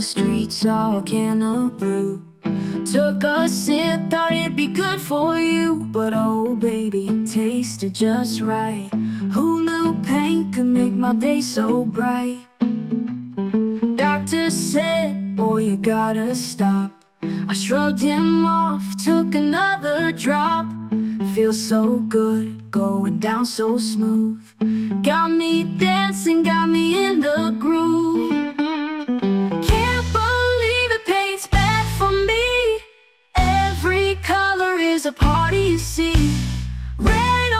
the streets all can of brew. Took a sip, thought it'd be good for you, but oh baby, it tasted just right. Who knew pain could make my day so bright? Doctor said, boy, you gotta stop. I shrugged him off, took another drop. Feels so good, going down so smooth. Got me dancing, got me in the groove. Can't believe it paints bad for me. Every color is a party, you see. Red